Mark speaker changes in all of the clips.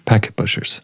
Speaker 1: Packet Pushers.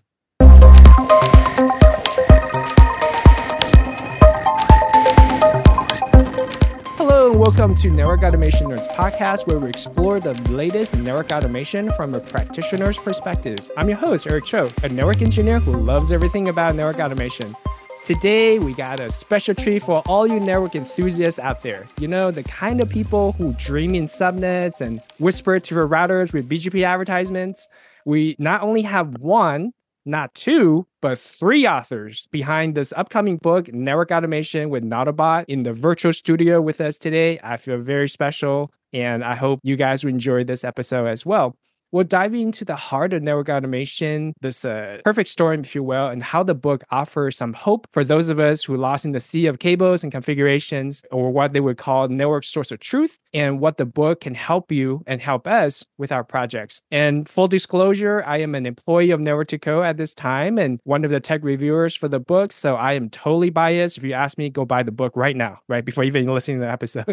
Speaker 2: Hello and welcome to Network Automation Nerds podcast, where we explore the latest network automation from a practitioner's perspective. I'm your host, Eric Cho, a network engineer who loves everything about network automation. Today, we got a special treat for all you network enthusiasts out there. You know, the kind of people who dream in subnets and whisper to their routers with BGP advertisements. We not only have one, not two, but three authors behind this upcoming book, Network Automation with Nautobot, in the virtual studio with us today. I feel very special, and I hope you guys will enjoy this episode as well. We'll dive into the heart of network automation, this perfect storm, if you will, and how the book offers some hope for those of us who lost in the sea of cables and configurations, or what they would call network source of truth, and what the book can help you and help us with our projects. And full disclosure, I am an employee of Network to Code at this time and one of the tech reviewers for the book, so I am totally biased. If you ask me, go buy the book right now, right before even listening to the episode.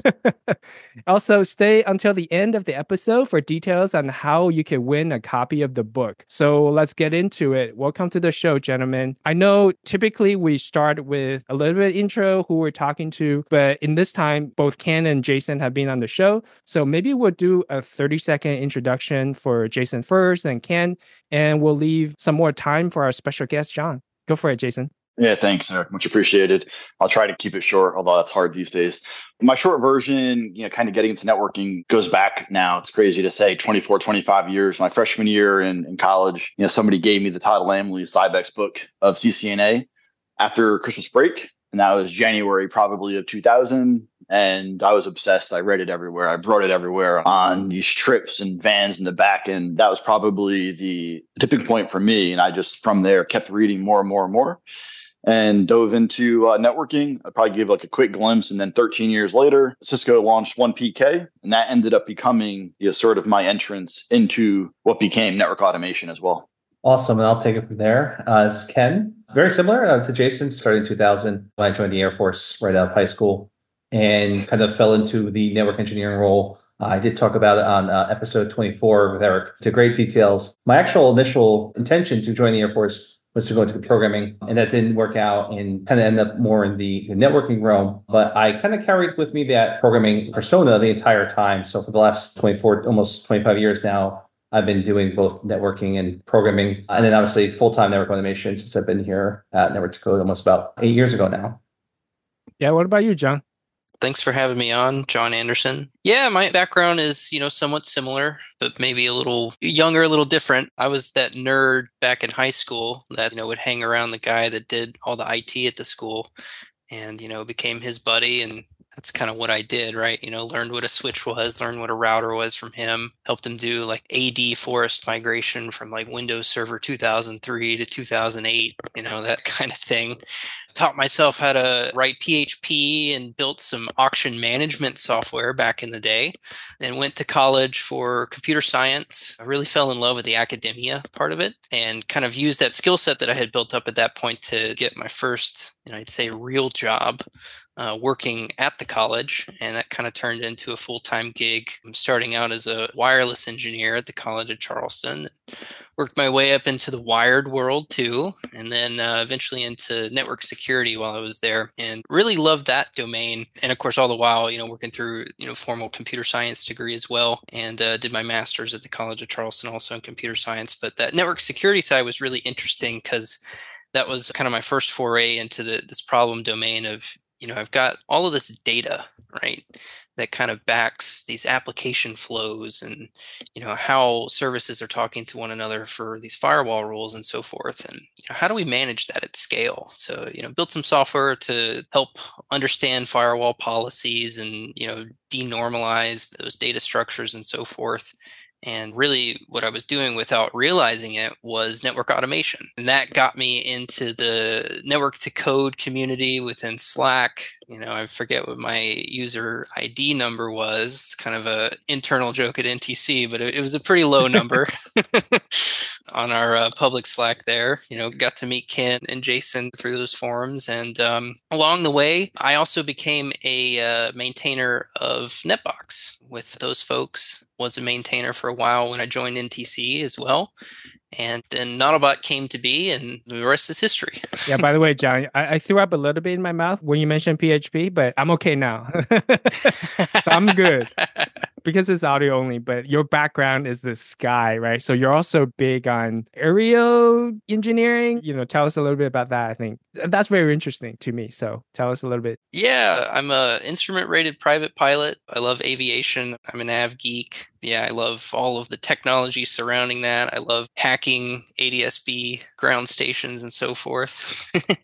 Speaker 2: Also, stay until the end of the episode for details on how you can win a copy of the book. So let's get into it. Welcome to the show, gentlemen. I know typically we start with a little bit intro, who we're talking to, but in this time, both Ken and Jason have been on the show. So maybe we'll do a 30-second introduction for Jason first, and Ken, and we'll leave some more time for our special guest, John. Go for it, Jason.
Speaker 3: Yeah, thanks, Eric. Much appreciated. I'll try to keep it short, although that's hard these days. My short version, kind of getting into networking goes back now. It's crazy to say 24, 25 years. My freshman year in college, somebody gave me the Todd Lamley Cybex book of CCNA after Christmas break. And that was January probably of 2000. And I was obsessed. I read it everywhere. I brought it everywhere on these trips and vans in the back. And that was probably the tipping point for me. And I just from there kept reading more and more and more, and dove into networking. I probably gave like a quick glimpse. And then 13 years later, Cisco launched 1PK. And that ended up becoming sort of my entrance into what became network automation as well.
Speaker 4: Awesome. And I'll take it from there. It's Ken. Very similar to Jason. Started in 2000 when I joined the Air Force right out of high school and kind of fell into the network engineering role. I did talk about it on episode 24 with Eric to great details. My actual initial intention to join the Air Force was to go into programming, and that didn't work out and kind of ended up more in the networking realm. But I kind of carried with me that programming persona the entire time. So for the last 24, almost 25 years now, I've been doing both networking and programming, and then obviously full-time network automation since I've been here at Network to Code almost about 8 years ago now.
Speaker 2: Yeah, what about you, John?
Speaker 5: Thanks for having me on, John Anderson. Yeah, my background is, somewhat similar, but maybe a little younger, a little different. I was that nerd back in high school that, would hang around the guy that did all the IT at the school and, became his buddy. And that's kind of what I did, right? Learned what a switch was, learned what a router was from him, helped him do like AD Forest migration from like Windows Server 2003 to 2008, that kind of thing. Taught myself how to write PHP and built some auction management software back in the day, and went to college for computer science. I really fell in love with the academia part of it and kind of used that skill set that I had built up at that point to get my first, I'd say real job working at the college. And that kind of turned into a full-time gig. I'm starting out as a wireless engineer at the College of Charleston. Worked my way up into the wired world too, and then eventually into network security while I was there, and really loved that domain. And of course, all the while, working through, formal computer science degree as well, and did my master's at the College of Charleston also in computer science. But that network security side was really interesting because that was kind of my first foray into this problem domain of, I've got all of this data, right, that kind of backs these application flows and, how services are talking to one another for these firewall rules and so forth. And how do we manage that at scale? So, built some software to help understand firewall policies and, denormalize those data structures and so forth. And really what I was doing without realizing it was network automation. And that got me into the Network to Code community within Slack. I forget what my user ID number was. It's kind of a internal joke at NTC, but it was a pretty low number on our public Slack there. Got to meet Ken and Jason through those forums. And along the way, I also became a maintainer of NetBox with those folks. Was a maintainer for a while when I joined NTC as well. And then Nautilbot came to be, and the rest is history.
Speaker 2: Yeah, by the way, John, I threw up a little bit in my mouth when you mentioned PHP, but I'm okay now. So I'm good because it's audio only, but your background is the sky, right? So you're also big on aerial engineering. Tell us a little bit about that. I think that's very interesting to me. So tell us a little bit.
Speaker 5: Yeah, I'm a instrument-rated private pilot. I love aviation. I'm an av geek. Yeah, I love all of the technology surrounding that. I love hacking ADS-B ground stations and so forth.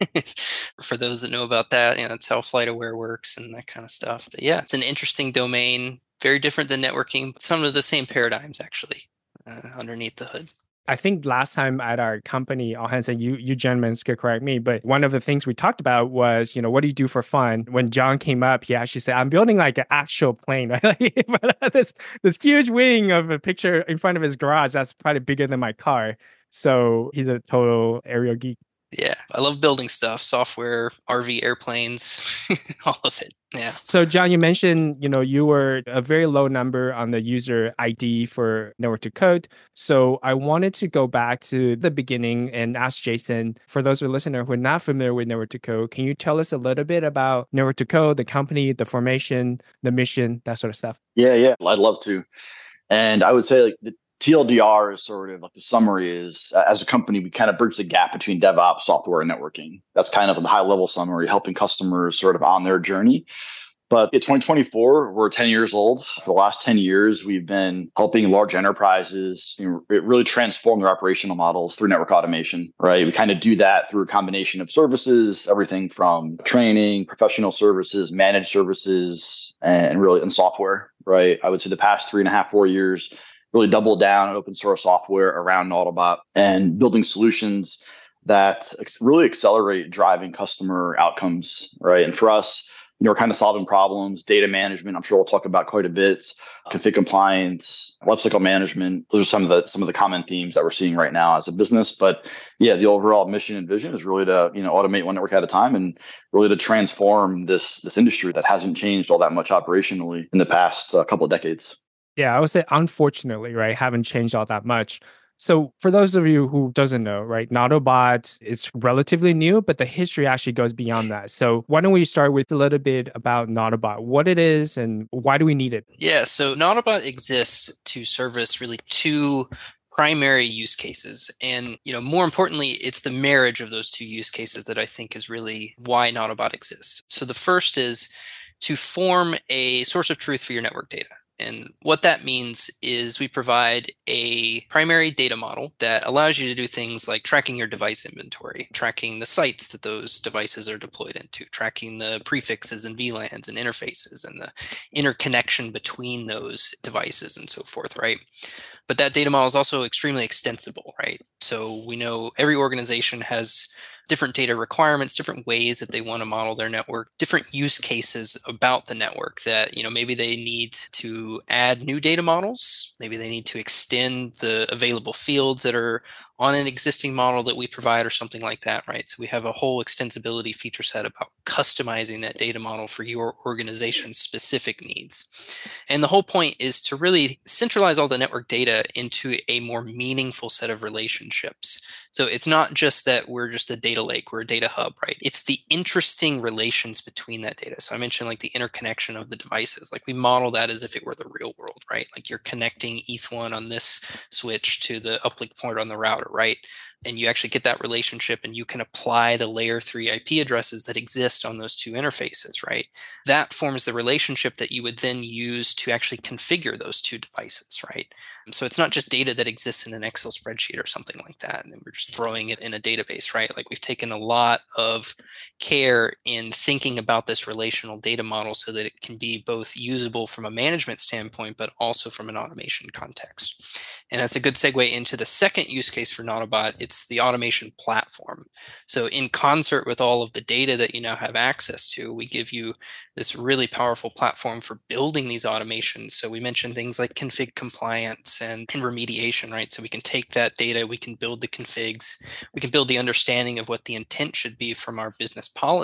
Speaker 5: For those that know about that, that's how FlightAware works and that kind of stuff. But yeah, it's an interesting domain, very different than networking, but some of the same paradigms actually underneath the hood.
Speaker 2: I think last time at our company, all hands, and you gentlemen could correct me, but one of the things we talked about was, what do you do for fun? When John came up, he actually said, I'm building like an actual plane, right? this huge wing of a picture in front of his garage that's probably bigger than my car. So he's a total aerial geek.
Speaker 5: Yeah, I love building stuff, software, RV airplanes, all of it. Yeah.
Speaker 2: So John, you mentioned, you were a very low number on the user ID for Network to Code. So I wanted to go back to the beginning and ask Jason, for those of the listeners who are not familiar with Network to Code, can you tell us a little bit about Network to Code, the company, the formation, the mission, that sort of stuff?
Speaker 3: Yeah, I'd love to. And I would say like the TLDR is sort of like the summary is, as a company, we kind of bridge the gap between DevOps, software, and networking. That's kind of the high level summary, helping customers sort of on their journey. But in 2024, we're 10 years old. For the last 10 years, we've been helping large enterprises really transform their operational models through network automation, right? We kind of do that through a combination of services, everything from training, professional services, managed services, and software, right? I would say the past 3.5, 4 years, really double down on open source software around Nautilbot and building solutions that really accelerate driving customer outcomes, right? And for us, we're kind of solving problems, data management. I'm sure we'll talk about quite a bit. Config compliance, lifecycle management. Those are some of the common themes that we're seeing right now as a business. But yeah, the overall mission and vision is really to automate one network at a time and really to transform this industry that hasn't changed all that much operationally in the past couple of decades.
Speaker 2: Yeah, I would say unfortunately, right, haven't changed all that much. So for those of you who doesn't know, right, Nautilbot is relatively new, but the history actually goes beyond that. So why don't we start with a little bit about Nautilbot, what it is and why do we need it?
Speaker 5: Yeah, so Nautilbot exists to service really two primary use cases. And, more importantly, it's the marriage of those two use cases that I think is really why Nautilbot exists. So the first is to form a source of truth for your network data. And what that means is we provide a primary data model that allows you to do things like tracking your device inventory, tracking the sites that those devices are deployed into, tracking the prefixes and VLANs and interfaces and the interconnection between those devices and so forth, right? But that data model is also extremely extensible, right? So we know every organization has different data requirements, different ways that they want to model their network, different use cases about the network that, maybe they need to add new data models. Maybe they need to extend the available fields that are on an existing model that we provide or something like that, right? So we have a whole extensibility feature set about customizing that data model for your organization's specific needs. And the whole point is to really centralize all the network data into a more meaningful set of relationships. So it's not just that we're just a data lake, we're a data hub, right? It's the interesting relations between that data. So I mentioned like the interconnection of the devices. Like we model that as if it were the real world, right? Like you're connecting ETH1 on this switch to the uplink port on the router, right? And you actually get that relationship and you can apply the layer 3 IP addresses that exist on those two interfaces, right? That forms the relationship that you would then use to actually configure those two devices, right? So it's not just data that exists in an Excel spreadsheet or something like that, and then we're just throwing it in a database, right? Like we've taken a lot of care in thinking about this relational data model so that it can be both usable from a management standpoint, but also from an automation context. And that's a good segue into the second use case for Nautilbot. It's the automation platform. So in concert with all of the data that you now have access to, we give you this really powerful platform for building these automations. So we mentioned things like config compliance and remediation, right? So we can take that data, we can build the configs, we can build the understanding of what the intent should be from our business policy.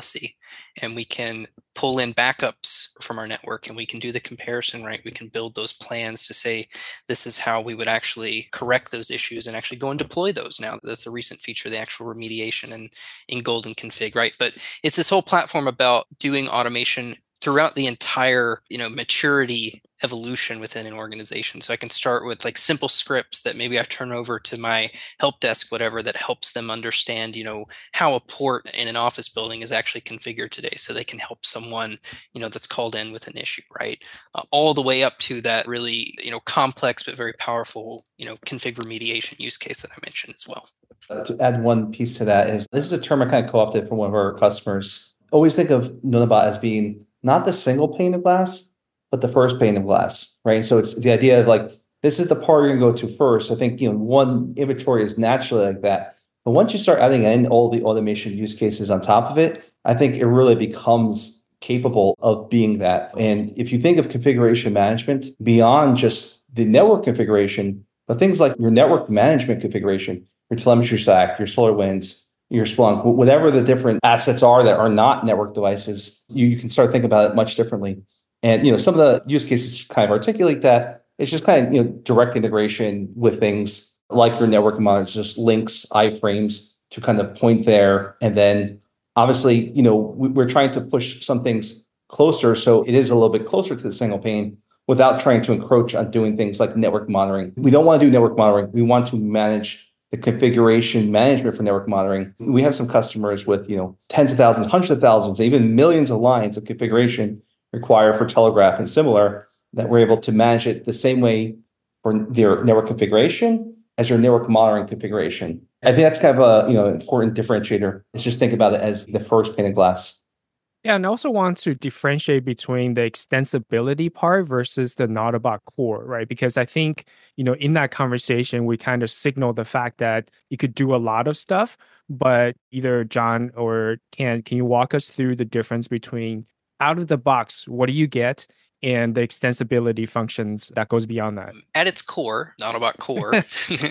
Speaker 5: and we can pull in backups from our network, and we can do the comparison, right? We can build those plans to say, this is how we would actually correct those issues and actually go and deploy those now. That's a recent feature, the actual remediation in Golden Config, right? But it's this whole platform about doing automation throughout the entire, maturity evolution within an organization. So I can start with like simple scripts that maybe I turn over to my help desk, whatever, that helps them understand, how a port in an office building is actually configured today, so they can help someone, that's called in with an issue, right? All the way up to that really, complex but very powerful, config remediation use case that I mentioned as well.
Speaker 4: To add one piece to that is, this is a term I kind of co-opted from one of our customers. Always think of Nonabot as being not the single pane of glass, but the first pane of glass, right? So it's the idea of like, this is the part you're going to go to first. I think, one inventory is naturally like that. But once you start adding in all the automation use cases on top of it, I think it really becomes capable of being that. And if you think of configuration management beyond just the network configuration, but things like your network management configuration, your telemetry stack, your SolarWinds, your Splunk, whatever the different assets are that are not network devices, you can start thinking about it much differently. And some of the use cases kind of articulate that. It's just kind of direct integration with things like your network monitors, just links, iframes to kind of point there. And then obviously, we're trying to push some things closer, so it is a little bit closer to the single pane without trying to encroach on doing things like network monitoring. We don't want to do network monitoring. We want to manage the configuration management for network monitoring. We have some customers with, tens of thousands, hundreds of thousands, even millions of lines of configuration required for Telegraph and similar, that we're able to manage it the same way for their network configuration as your network monitoring configuration. I think that's kind of an important differentiator. Let's just think about it as the first pane of glass.
Speaker 2: Yeah, and I also want to differentiate between the extensibility part versus the Notabot core, right? Because I think, in that conversation, we kind of signal the fact that you could do a lot of stuff, but either John or can you walk us through the difference between out of the box, what do you get, and the extensibility functions that goes beyond that?
Speaker 5: At its core, Notabot core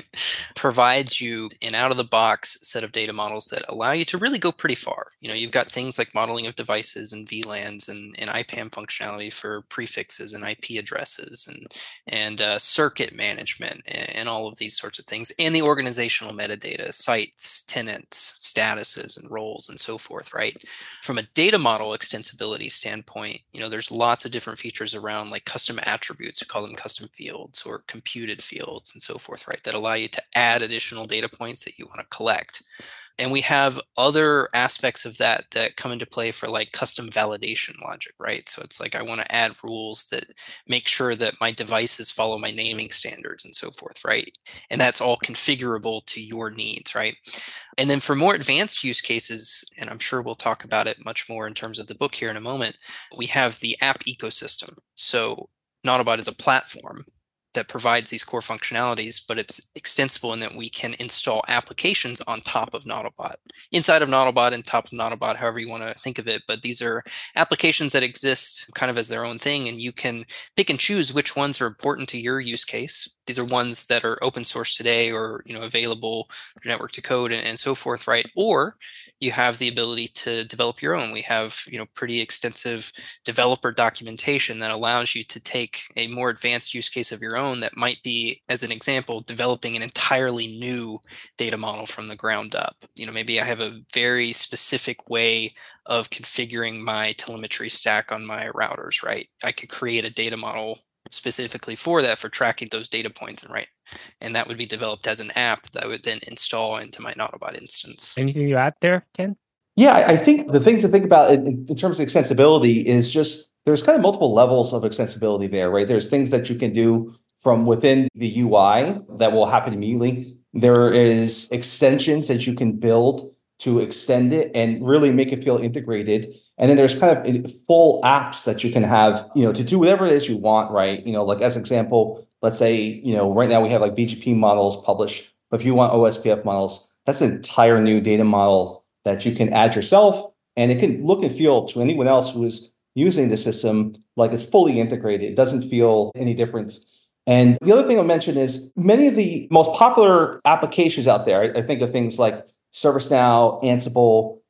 Speaker 5: provides you an out-of-the-box set of data models that allow you to really go pretty far. You've got things like modeling of devices and VLANs and IPAM functionality for prefixes and IP addresses and circuit management and all of these sorts of things, and the organizational metadata, sites, tenants, statuses, and roles, and so forth, right? From a data model extensibility standpoint, there's lots of different features around like custom attributes, we call them custom fields or computed fields and so forth, right? That allow you to add additional data points that you want to collect. And we have other aspects of that come into play for like custom validation logic, right? So it's like I want to add rules that make sure that my devices follow my naming standards and so forth, right? And that's all configurable to your needs, right? And then for more advanced use cases, and I'm sure we'll talk about it much more in terms of the book here in a moment, we have the app ecosystem. So Notabot is a platform that provides these core functionalities, but it's extensible in that we can install applications on top of Notabot, inside of Notabot and top of Notabot, however you want to think of it. But these are applications that exist kind of as their own thing, and you can pick and choose which ones are important to your use case. These are ones that are open source today or available through network to code and so forth, right? Or you have the ability to develop your own. We have pretty extensive developer documentation that allows you to take a more advanced use case of your own that might be, as an example, developing an entirely new data model from the ground up. Maybe I have a very specific way of configuring my telemetry stack on my routers, right? I could create a data model specifically for that, for tracking those data points, and that would be developed as an app that I would then install into my Notabot instance.
Speaker 2: Anything you add there, Ken?
Speaker 4: Yeah, I think the thing to think about in terms of extensibility is just there's kind of multiple levels of extensibility there, right? There's things that you can do from within the UI that will happen immediately. There is extensions that you can build to extend it and really make it feel integrated. And then there's kind of full apps that you can have, to do whatever it is you want, right? Like as an example, let's say, right now we have like BGP models published, but if you want OSPF models, that's an entire new data model that you can add yourself, and it can look and feel to anyone else who is using the system like it's fully integrated. It doesn't feel any different. And the other thing I'll mention is many of the most popular applications out there, I think of things like ServiceNow, Ansible,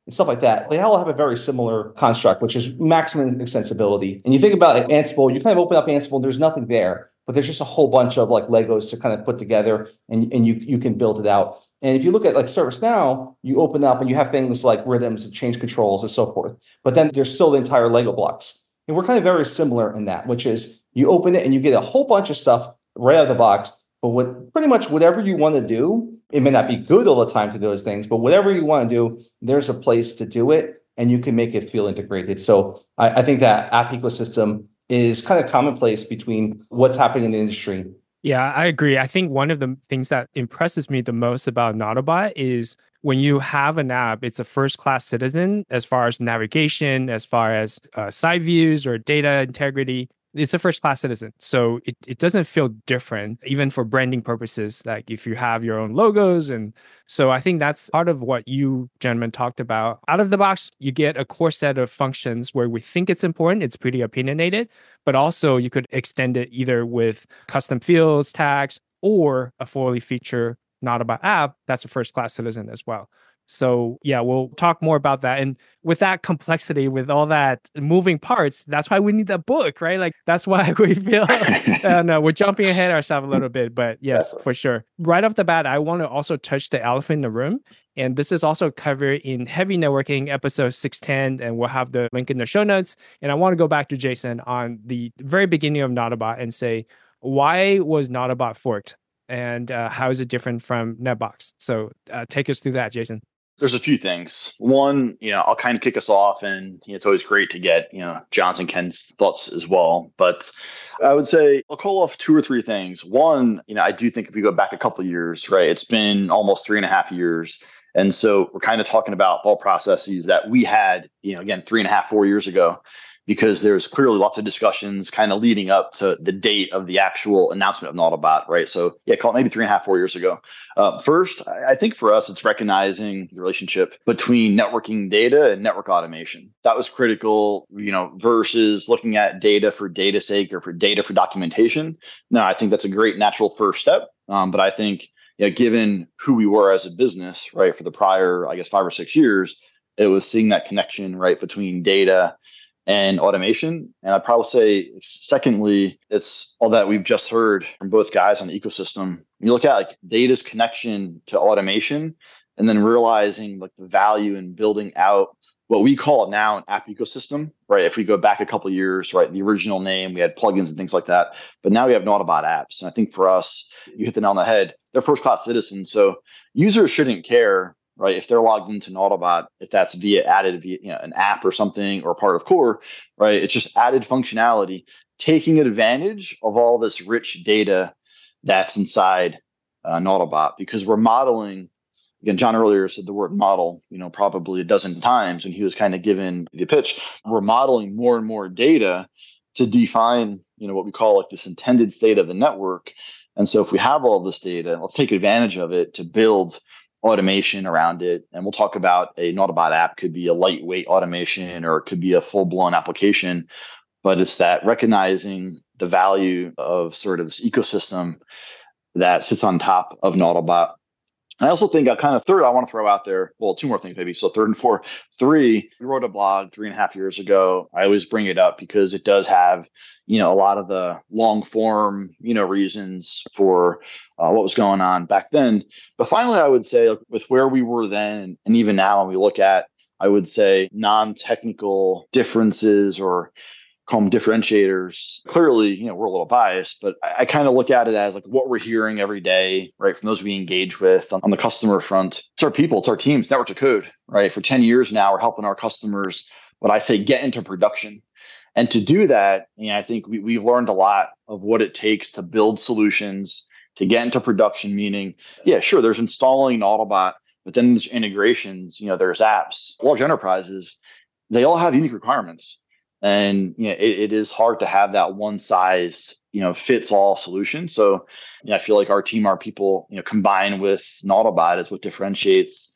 Speaker 4: and stuff like that, they all have a very similar construct, which is maximum extensibility. And you think about like Ansible, you kind of open up Ansible, there's nothing there, but there's just a whole bunch of like Legos to kind of put together, and you can build it out. And if you look at like ServiceNow, you open up and you have things like rhythms and change controls and so forth. But then there's still the entire Lego blocks. And we're kind of very similar in that, which is you open it and you get a whole bunch of stuff right out of the box. But pretty much whatever you want to do, it may not be good all the time to do those things, but whatever you want to do, there's a place to do it and you can make it feel integrated. So I think that app ecosystem is kind of commonplace between what's happening in the industry.
Speaker 2: Yeah, I agree. I think one of the things that impresses me the most about Nautilus is when you have an app, it's a first-class citizen as far as navigation, as far as side views or data integrity. It's a first-class citizen. So it doesn't feel different, even for branding purposes, like if you have your own logos. And so I think that's part of what you gentlemen talked about. Out of the box, you get a core set of functions where we think it's important. It's pretty opinionated, but also you could extend it either with custom fields, tags, or a fully featured Nautilus app that's a first-class citizen as well. So yeah, we'll talk more about that. And with that complexity, with all that moving parts, that's why we need that book, right? Like that's why we feel, no, we're jumping ahead ourselves a little bit, but yes, for sure. Right off the bat, I want to also touch the elephant in the room. And this is also covered in Heavy Networking episode 610, and we'll have the link in the show notes. And I want to go back to Jason on the very beginning of Nautilus and say, why was Nautilus forked? And how is it different from NetBox? So take us through that, Jason.
Speaker 3: There's a few things. One, I'll kind of kick us off, and it's always great to get, John's and Ken's thoughts as well. But I would say I'll call off 2 or 3 things. One, I do think if we go back a couple of years, right, it's been almost 3.5 years. And so we're kind of talking about thought processes that we had, again, 3.5, 4 years ago, because there's clearly lots of discussions kind of leading up to the date of the actual announcement of Nautilus, right? So yeah, call it maybe 3.5, 4 years ago. First, I think for us, it's recognizing the relationship between networking data and network automation. That was critical, versus looking at data for data's sake or for data for documentation. No, I think that's a great natural first step. But I think, given who we were as a business, right, for the prior, 5 or 6 years, it was seeing that connection, right, between data and automation. And I'd probably say, secondly, it's all that we've just heard from both guys on the ecosystem. You look at data's connection to automation, and then realizing the value in building out what we call it now an app ecosystem, right? If we go back a couple of years, right, the original name, we had plugins and things like that, but now we have Nautilus apps. And I think for us, you hit the nail on the head. They're first-class citizens, so users shouldn't care, right, if they're logged into Nautilus, if that's added via an app or something or part of core, right? It's just added functionality, taking advantage of all this rich data that's inside Nautilus, because we're modeling. Again, John earlier said the word model, probably a dozen times when he was kind of given the pitch. We're modeling more and more data to define, what we call this intended state of the network. And so if we have all this data, let's take advantage of it to build automation around it. And we'll talk about a Nautilus app could be a lightweight automation or it could be a full-blown application. But it's that recognizing the value of sort of this ecosystem that sits on top of Nautilus. I also think third, I want to throw out there, 2 more things maybe. So third and fourth. 3, we wrote a blog 3.5 years ago. I always bring it up because it does have, a lot of the long form, reasons for what was going on back then. But finally, I would say with where we were then and even now, when we look at, I would say, non-technical differences or call them differentiators. Clearly, we're a little biased, but I kind of look at it as what we're hearing every day, right, from those we engage with on the customer front. It's our people, it's our teams, Network to Code, right? For 10 years now, we're helping our customers, what I say, get into production. And to do that, I think we've learned a lot of what it takes to build solutions, to get into production, meaning, yeah, sure, there's installing Nautilus, but then there's integrations, there's apps. Large enterprises, they all have unique requirements. And it is hard to have that one size fits all solution. So I feel like our team, our people, combined with Nautilus is what differentiates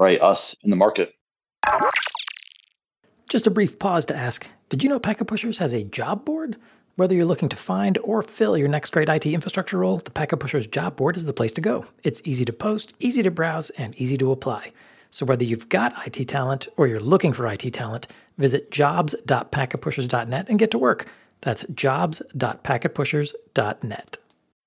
Speaker 3: us in the market.
Speaker 1: Just a brief pause to ask, did you know Packet Pushers has a job board? Whether you're looking to find or fill your next great IT infrastructure role, the Packet Pushers job board is the place to go. It's easy to post, easy to browse, and easy to apply. So whether you've got IT talent or you're looking for IT talent, visit jobs.packetpushers.net and get to work. That's jobs.packetpushers.net.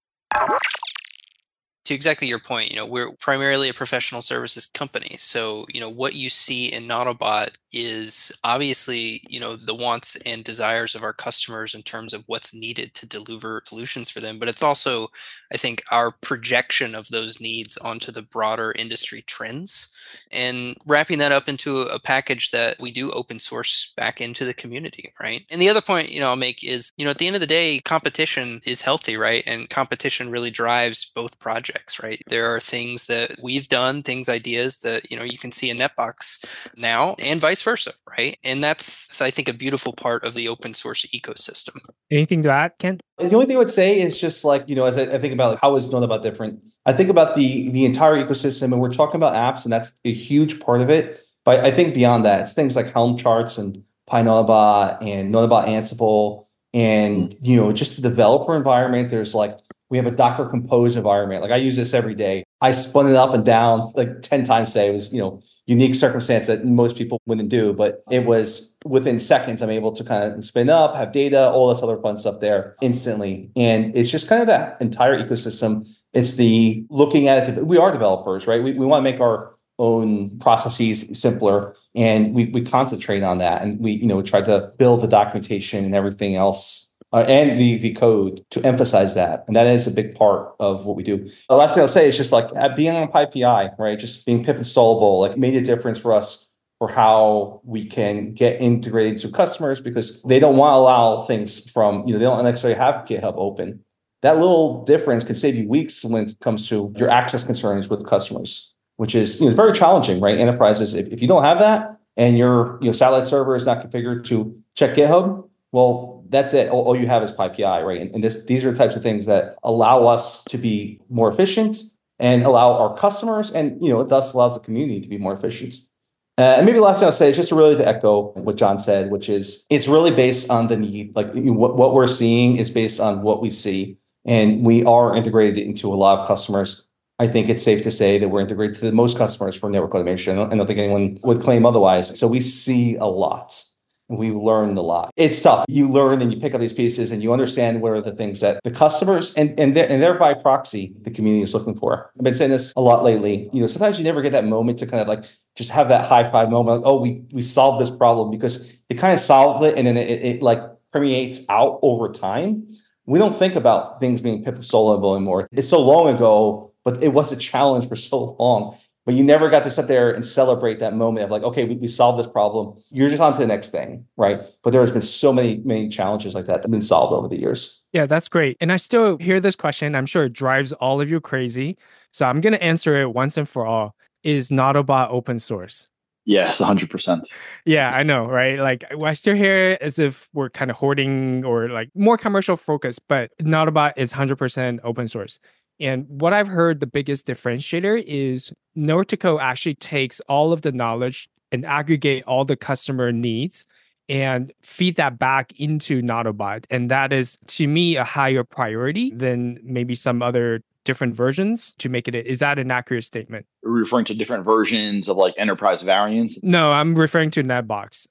Speaker 5: To exactly your point, we're primarily a professional services company. So, what you see in Nautobot is obviously, the wants and desires of our customers in terms of what's needed to deliver solutions for them. But it's also, I think, our projection of those needs onto the broader industry trends and wrapping that up into a package that we do open source back into the community, right? And the other point, I'll make is, at the end of the day, competition is healthy, right? And competition really drives both projects, right? There are things that we've done, ideas that, you can see in NetBox now and vice versa, right? And that's, I think, a beautiful part of the open source ecosystem.
Speaker 2: Anything to add, Ken?
Speaker 4: The only thing I would say is just as I think about how is Nautobot different, I think about the entire ecosystem, and we're talking about apps, and that's a huge part of it. But I think beyond that, it's things like Helm charts and PyNautobot and Nautobot Ansible, and just the developer environment. There's we have a Docker Compose environment. I use this every day. I spun it up and down 10 times today. It was unique circumstance that most people wouldn't do, but it was within seconds. I'm able to kind of spin up, have data, all this other fun stuff there instantly. And it's just kind of that entire ecosystem. It's the looking at it. We are developers, right? We want to make our own processes simpler, and we concentrate on that. And we try to build the documentation and everything else. And the code to emphasize that. And that is a big part of what we do. The last thing I'll say is just being on PyPI, right? Just being pip installable, made a difference for us for how we can get integrated to customers, because they don't want to allow things from, they don't necessarily have GitHub open. That little difference can save you weeks when it comes to your access concerns with customers, which is very challenging, right? Enterprises, if you don't have that and your satellite server is not configured to check GitHub, well, that's it. All you have is PyPI, right? And these are the types of things that allow us to be more efficient and allow our customers, and it thus allows the community to be more efficient. And maybe the last thing I'll say is just really to echo what John said, which is it's really based on the need. What we're seeing is based on what we see, and we are integrated into a lot of customers. I think it's safe to say that we're integrated to the most customers for network automation. I don't think anyone would claim otherwise. So we see a lot. We learned a lot. It's tough. You learn and you pick up these pieces and you understand what are the things that the customers and thereby proxy, the community is looking for. I've been saying this a lot lately. Sometimes you never get that moment to kind of just have that high five moment. We solved this problem, because it kind of solved it, and then it permeates out over time. We don't think about things being pip installable anymore. It's so long ago, but it was a challenge for so long. But you never got to sit there and celebrate that moment of okay, we solved this problem. You're just on to the next thing, right? But there has been so many challenges like that have been solved over the years.
Speaker 2: Yeah, that's great. And I still hear this question. I'm sure it drives all of you crazy. So I'm going to answer it once and for all. Is Nautobot open source?
Speaker 3: Yes, 100%.
Speaker 2: Yeah, I know, right? I still hear it as if we're kind of hoarding or more commercial focused, but Nautobot is 100% open source. And what I've heard the biggest differentiator is Nortico actually takes all of the knowledge and aggregate all the customer needs and feed that back into Nautobot. And that is, to me, a higher priority than maybe some other different versions to make it. Is that an accurate statement?
Speaker 3: Are you referring to different versions of enterprise variants?
Speaker 2: No, I'm referring to NetBox.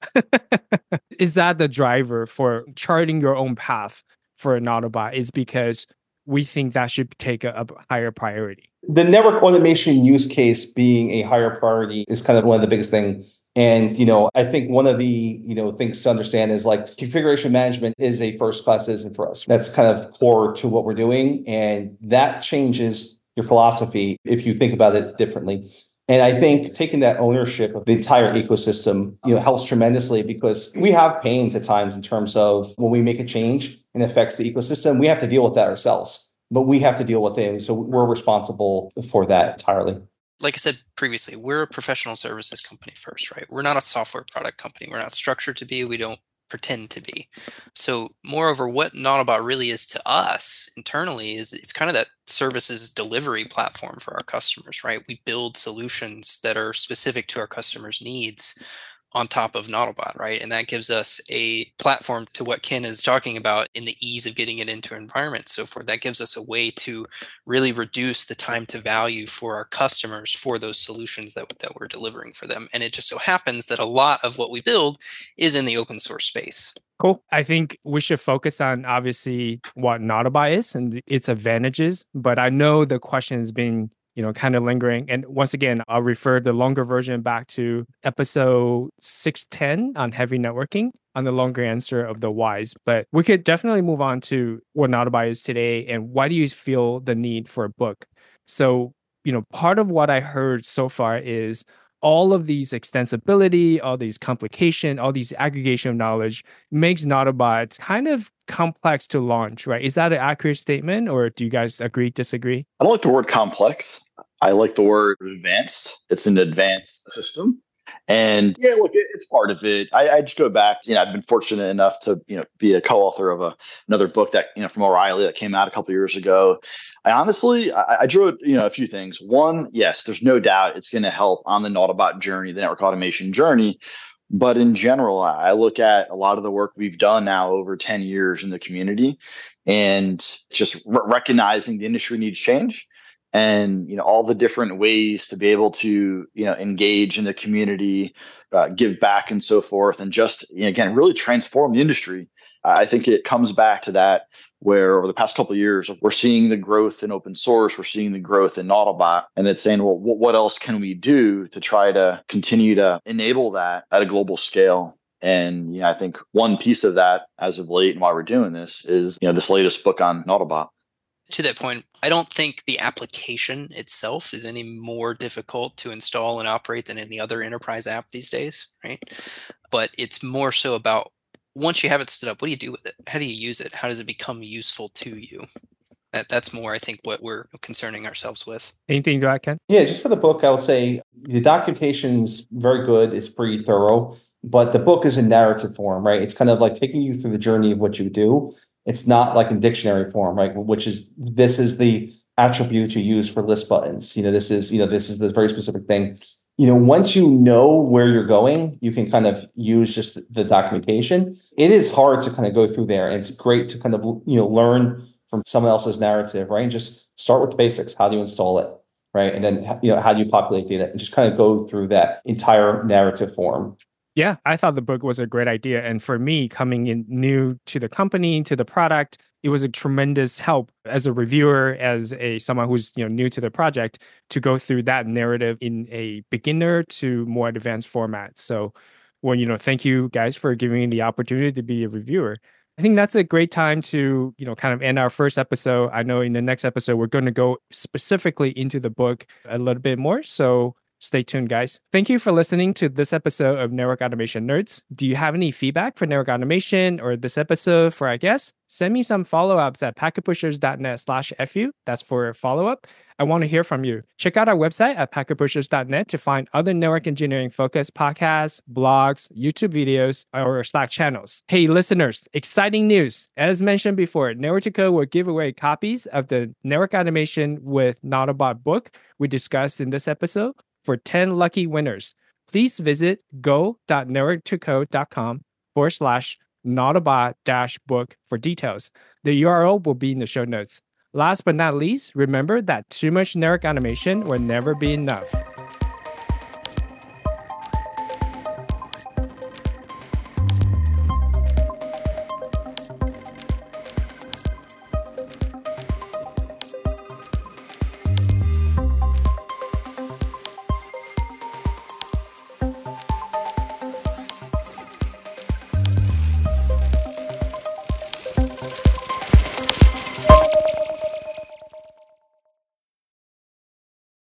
Speaker 2: Is that the driver for charting your own path for Nautobot? Is because we think that should take a higher priority.
Speaker 4: The network automation use case being a higher priority is kind of one of the biggest things. And, I think one of the, things to understand is configuration management is a first class citizen for us. That's kind of core to what we're doing. And that changes your philosophy if you think about it differently. And I think taking that ownership of the entire ecosystem, helps tremendously, because we have pains at times in terms of when we make a change and affects the ecosystem, we have to deal with that ourselves, but we have to deal with it. So we're responsible for that entirely.
Speaker 5: Like I said previously, we're a professional services company first, right? We're not a software product company. We're not structured to be. We don't pretend to be. So moreover, what Nautobot really is to us internally is it's kind of that services delivery platform for our customers, right? We build solutions that are specific to our customers' needs. on top of Nautilbot, right? And that gives us a platform to what Ken is talking about in the ease of getting it into environments, so forth. That gives us a way to really reduce the time to value for our customers for those solutions that we're delivering for them. And it just so happens that a lot of what we build is in the open source space.
Speaker 2: Cool. I think we should focus on obviously what Nautilbot is and its advantages, but I know the question has been kind of lingering. And once again, I'll refer the longer version back to episode 610 on heavy networking on the longer answer of the whys. But we could definitely move on to what Nautilbot is today and why do you feel the need for a book? So, part of what I heard so far is all of these extensibility, all these complication, all these aggregation of knowledge makes Nautilbot kind of complex to launch, right? Is that an accurate statement or do you guys agree, disagree?
Speaker 3: I don't like the word complex. I like the word advanced. It's an advanced system. And yeah, look, it's part of it. I just go back, I've been fortunate enough to, be a co-author of another book that, from O'Reilly that came out a couple of years ago. I drew, a few things. One, yes, there's no doubt it's going to help on the Nautilbot journey, the network automation journey. But in general, I look at a lot of the work we've done now over 10 years in the community and just recognizing the industry needs change. And all the different ways to be able to engage in the community, give back and so forth, and just again really transform the industry. I think it comes back to that where over the past couple of years we're seeing the growth in open source, we're seeing the growth in Nautilbot, and it's saying, well, what else can we do to try to continue to enable that at a global scale? And I think one piece of that as of late and why we're doing this is this latest book on Nautilbot.
Speaker 5: To that point, I don't think the application itself is any more difficult to install and operate than any other enterprise app these days, right? But it's more so about once you have it stood up, what do you do with it? How do you use it? How does it become useful to you? That's more, I think, what we're concerning ourselves with.
Speaker 2: Anything to add, Ken?
Speaker 4: Yeah, just for the book, I will say the documentation's very good. It's pretty thorough, but the book is in narrative form, right? It's kind of like taking you through the journey of what you do. It's not like in dictionary form, right? This is the attribute you use for list buttons. This is the very specific thing. Once you know where you're going, you can kind of use just the documentation. It is hard to kind of go through there. And it's great to kind of, learn from someone else's narrative, right? And just start with the basics. How do you install it, right? And then, how do you populate data? And just kind of go through that entire narrative form.
Speaker 2: Yeah, I thought the book was a great idea. And for me, coming in new to the company, to the product, it was a tremendous help as a reviewer, as someone who's new to the project, to go through that narrative in a beginner to more advanced format. So, thank you guys for giving me the opportunity to be a reviewer. I think that's a great time to, kind of end our first episode. I know in the next episode, we're going to go specifically into the book a little bit more. So stay tuned, guys. Thank you for listening to this episode of Network Automation Nerds. Do you have any feedback for Network Automation or this episode for our guests? Send me some follow-ups at packetpushers.net/FU. That's for follow-up. I want to hear from you. Check out our website at packetpushers.net to find other network engineering focused podcasts, blogs, YouTube videos, or Slack channels. Hey, listeners, exciting news. As mentioned before, Network to Code will give away copies of the Network Automation with Nautilbot book we discussed in this episode for 10 lucky winners. Please visit go.networktocode.com/Nautilbot-book for details. The URL will be in the show notes. Last but not least, remember that too much network automation will never be enough.